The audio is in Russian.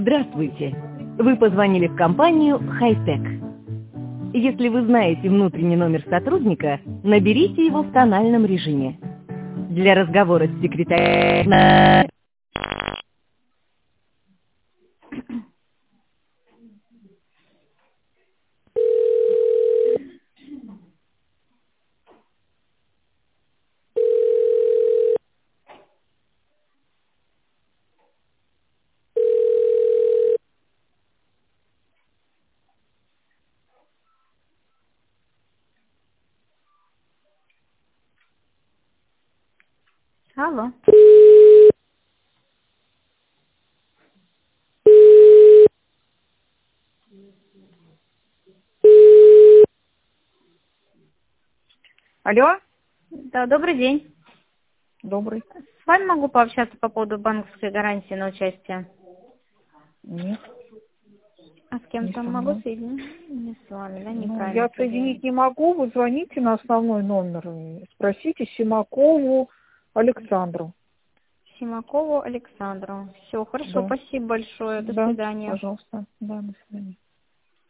Здравствуйте! Вы позвонили в компанию «Хай-Тек». Если вы знаете внутренний номер сотрудника, наберите его в тональном режиме. Для разговора с секретарем... Алло. Алло, Да, добрый день. добрый. С вами могу пообщаться по поводу банковской гарантии на участие? Нет, А с не кем-то со могу мной. соединить? Не с вами, да, Ну, неправильно я соединить не могу, вы звоните на основной номер и спросите Симакову Александру. Симакову Александру. Все, хорошо, Да, спасибо большое. До да, свидания. пожалуйста. Да, до свидания.